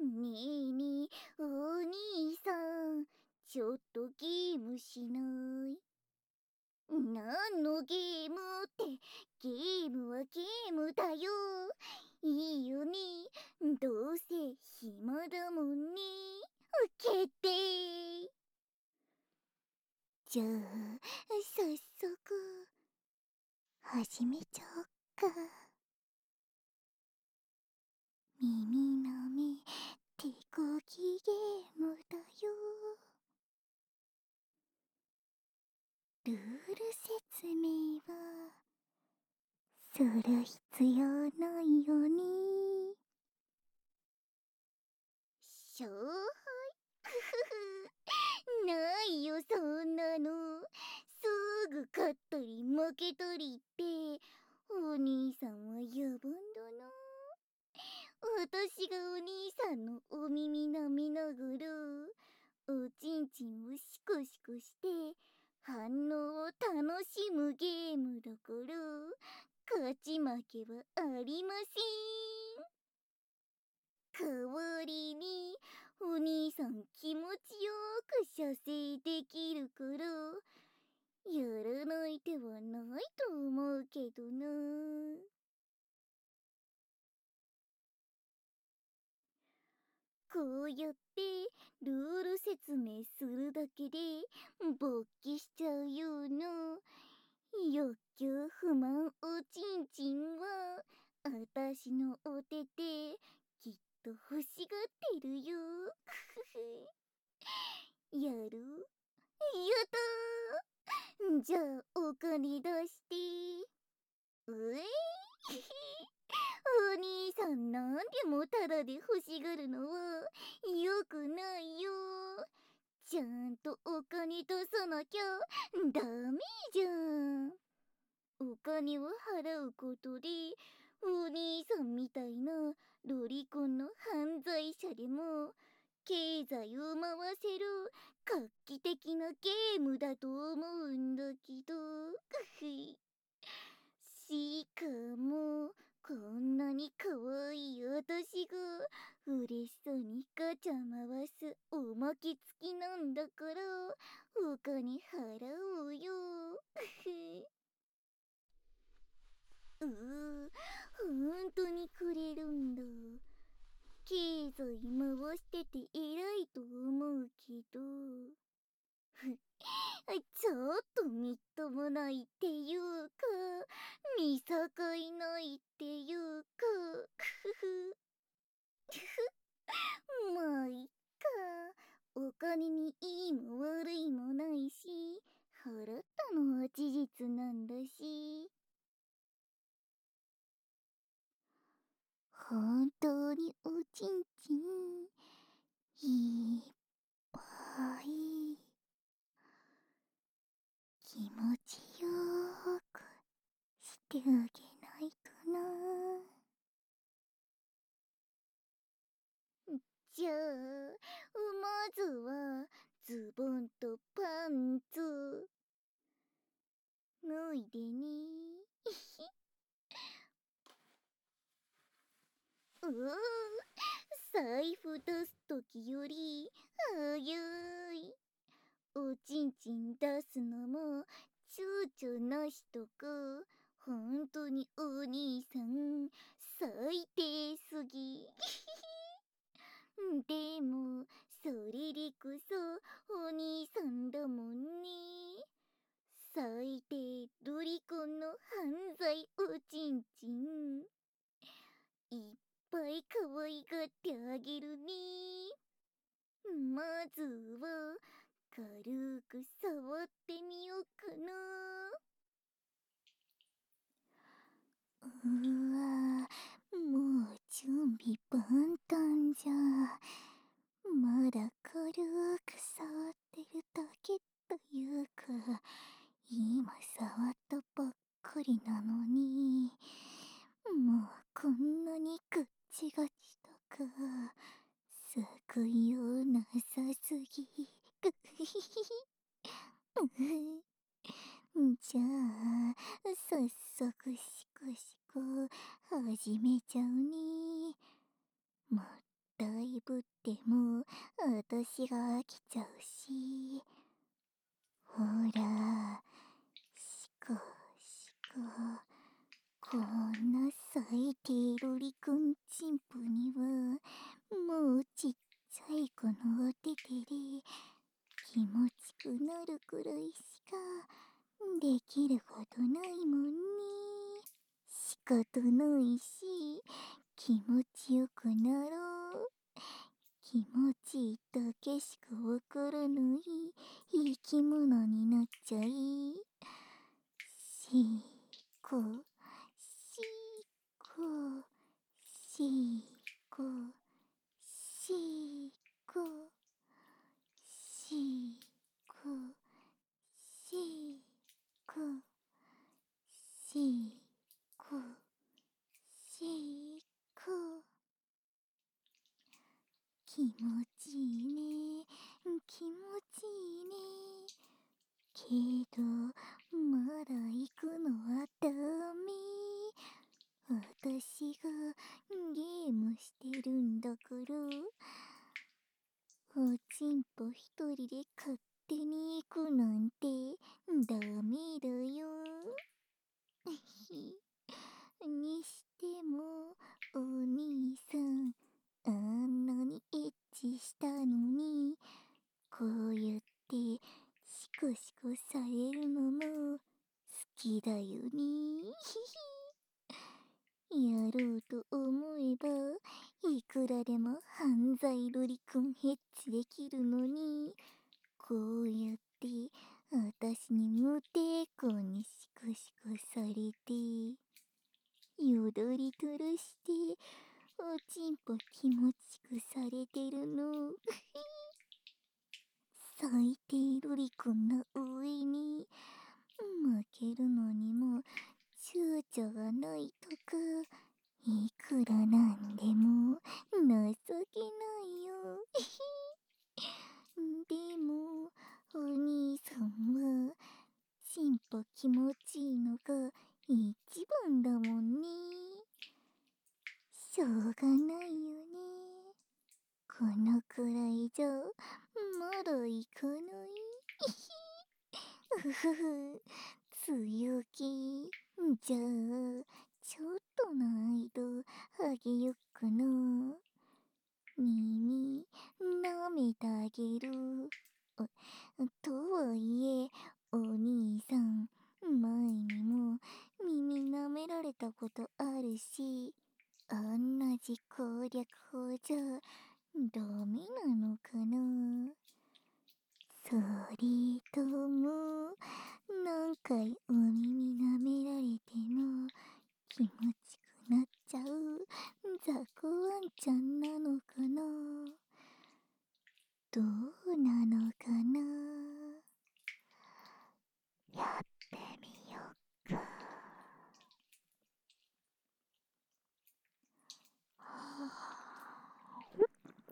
ねえねえ、お兄さん、ちょっとゲームしない？何のゲームって、ゲームはゲームだよ。いいよね。どうせ暇だもんね。決定。じゃあ、早速、始めちゃおっか。耳の目、手こぎゲームだよ。ルール説明はする必要ないよね。勝敗ないよ、そんなの。すぐ勝ったり負けたりって、お兄さんは野蛮だな。私がお兄さんのお耳舐めながら、おちんちんをシコシコして反応を楽しむゲームだから、勝ち負けはありません。代わりにお兄さん気持ちよく射精できるから、やらない手はないと思うけどな。こうやってルール説明するだけで勃起しちゃうような欲求不満おちんちんは、あたしのお手できっと欲しがってるよ。やる？やったー。じゃあお金出して。うえお兄さん、なんでもタダで欲しがるのはよくないよ。ちゃんとお金出さなきゃダメじゃん。お金を払うことで、お兄さんみたいなロリコンの犯罪者でも経済を回せる画期的なゲームだと思うんだけど。しかも、こんなに可愛い私が嬉しそうにガチャ回すおまけ付きなんだから、お金払おうよ。本当にくれるんだ。経済回してて偉いと思うけど。ちょっとみっともないっていうか、見境ないっていうか、まあ、いっか。お金にいいも悪いもないし、払ったのは事実なんだし。本当におちんちん、いっぱい、気持ちよーくしてあげないとな。じゃあ、まずは、ズボンとパンツ、脱いでね。財布出すときより、早い。おちんちん出すのも、躊躇なしとか、本当にお兄さん、最低すぎ。でも、それでこそ、お兄さんだもんね。最低ロリコンの犯罪おちんちん。いっぱい可愛がってあげるね。まずは、軽く触ってみようかな。うわ、もう準備万端じゃ。まだ軽く触ってるだけというか、今触ったばっかりなのに、もうこんなにガッチガチとか、すくいようなさすぎ。ぐひひひ。じゃあ、早速シコシコ始めちゃうね。もっだいぶっても私が飽きちゃうし。ほら、しかしか、こんな咲いているりくんちんぽには、もうちっちゃい子のお手手で気持ちくなるくらいしかできることないもんね。仕方ないし、気持ちよくなろう。気持ちいいだけしかわからない生き物になっちゃい。しこ、しこ、しこ、しこ、しこ、しこ、しこ、しこ。気持ちいいね。気持ちいいね。けど、まだ行くのはダメ。私がゲームしてるんだから、おちんぽ一人で勝手に行くなんてダメだよ。にしても、お兄さん、あんなにエッチしたのに、こうやってシコシコされるのも好きだよね。やろうと思えば、いくらでも犯罪ロリコンヘッチできるのに、こうやって私に無抵抗にシコシコされて、よどりとろして、おちんぽ気持ちくされてるの。最低ロリコンの上に、負けるのにも躊躇がないとか、いくらなんでも情けないよ。でも、お兄さんは、ちんぽ気持ちいいのが一番だもんね。しょうがないよね。このくらいじゃ、まだいかない。うふふ、強気。じゃあ、ちょっとの間、あげよっかな。耳、舐めてあげる。とはいえ、お兄さん、前にも耳舐められたことあるし、同じ攻略法じゃダメなのかな。それとも、何回お耳舐められても気持ちくなっちゃう雑魚ワンちゃんなのかな。どうなのかな。やってみよっか。はあ、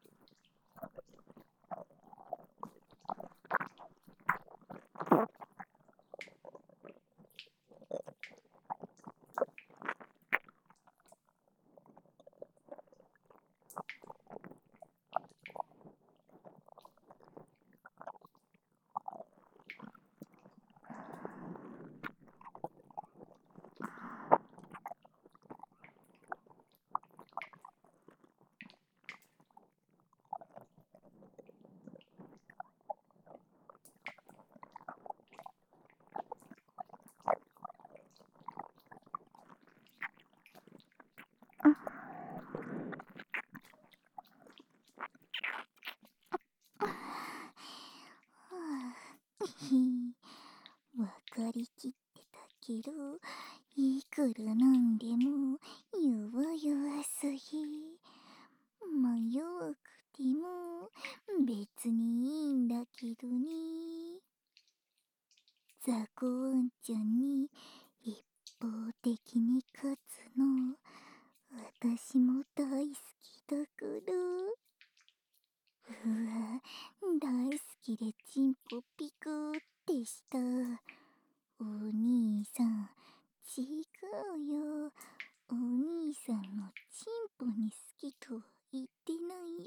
わかりきってたけど、いくらなんでも弱々すぎ。まあ弱くても別にいいんだけどね。雑魚ワンちゃんに一方的に勝つの、私も大好きだから。うわ、大好きでチンポピクってした。お兄さん、違うよ。お兄さんのチンポに好きとは言ってない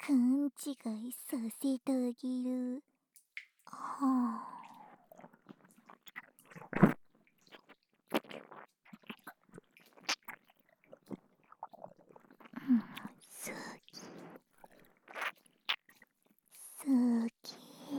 勘違いさせてあげる。はあ。好き好き。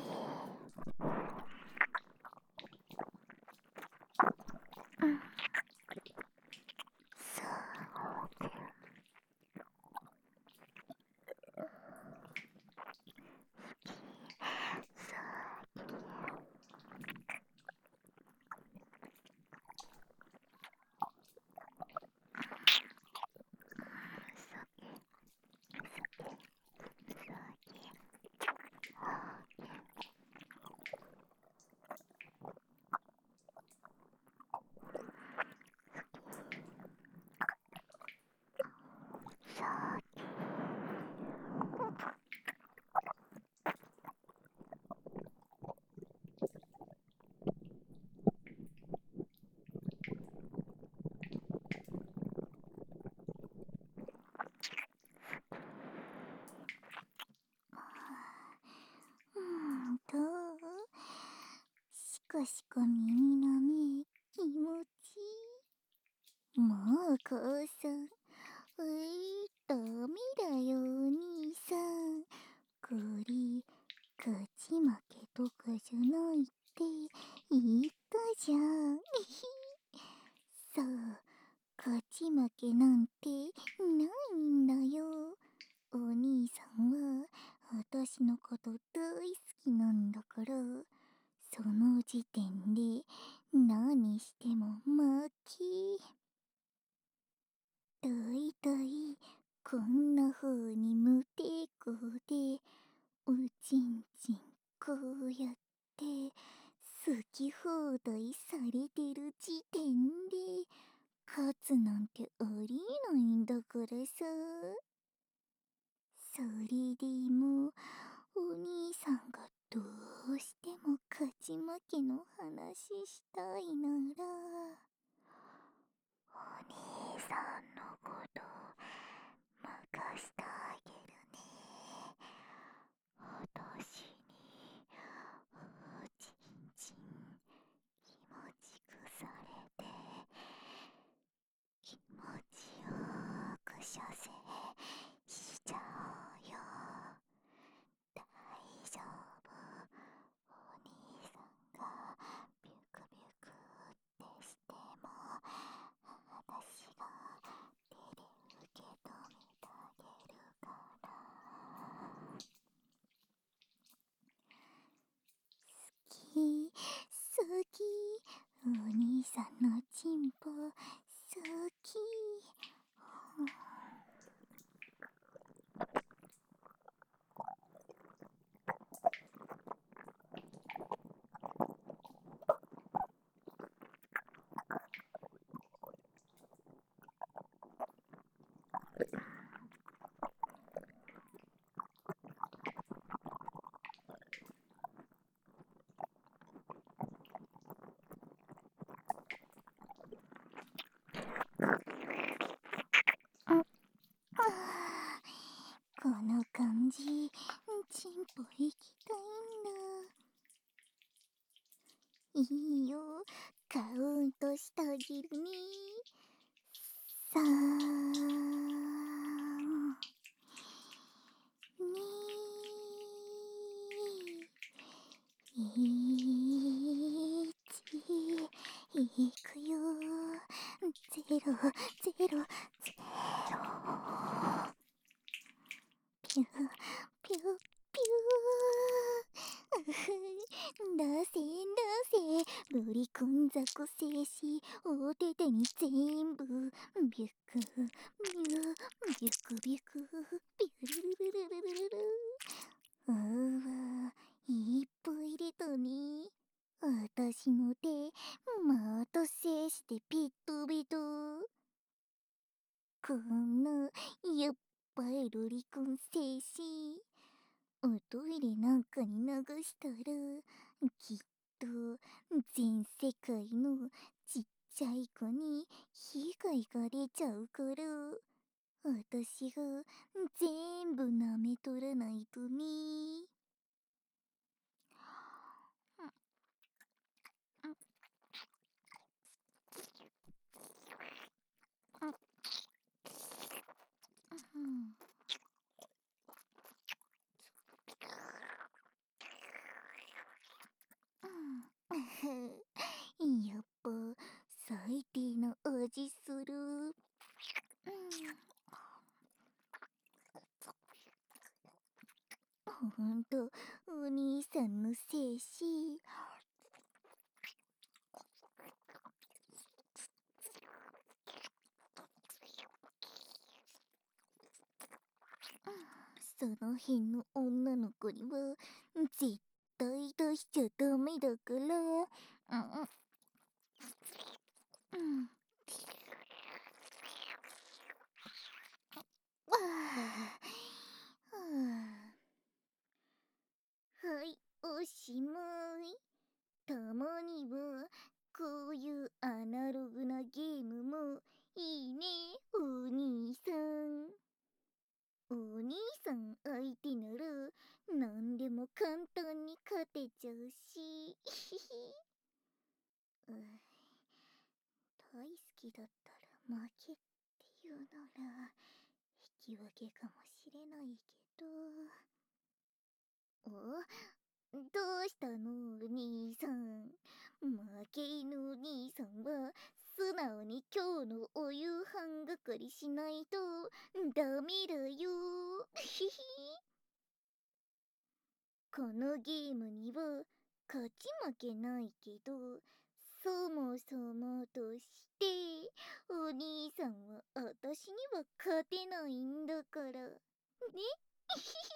どう？しこしこ耳の目、気持ちいい。もう母さん、ダメだよお兄さん。これ、勝ち負けとかじゃないって言ったじゃん。そう、勝ち負けなんてないんだよ。お兄さんは私のこと大好きなんだから、その時点で何しても負け。だいたいこんな風に無抵抗でおちんちんこうやって好き放題されてる時点で勝つなんてありえないんだからさ。それでもお兄さんがどうしても勝ち負けの話したいなら、お兄さんのこと任してあげるね。私におちんちん気持ちくされて気持ちよく射精しちゃおうよ。大丈夫。お兄さんがビュクビュクってしても私が手で受け止めてあげるから。好き。お兄さんのチンポ好き。この感じ、チンポ行きたいんだ。いいよ、カウントしてあげるね。3、2、1、いくよ。0、0、0。ピュー、ピュー、ピュー。出せ、ロリコンザコ静止、お手手に全部、ビュク、ビュー、ビュクビュク、ビュルルルルルルルル。うわ、いっぱい出たね。私の手、また静止でピットビト。こんな、やっぱりロリコン静止。おトイレなんかに流したら、きっと全世界のちっちゃい子に被害が出ちゃうから、私が全部舐めめ取らないとね。やっぱ最低な味する。ほんとお兄さんのせいし。その辺の女の子には絶対出しちゃダメだから。はい、おしまい。たまにはこういうアナログなゲームもいいね、お兄さん。お兄さん相手なら何でも簡単に勝てちゃうし。大好きだったら負けっていうなら引き分けかもしれないけど。どうしたの兄さん。負け犬兄さんは素直に今日のお夕飯係しないとダメだよ。ひひ。このゲームには勝ち負けないけど、そもそもとしてお兄さんは私には勝てないんだからね。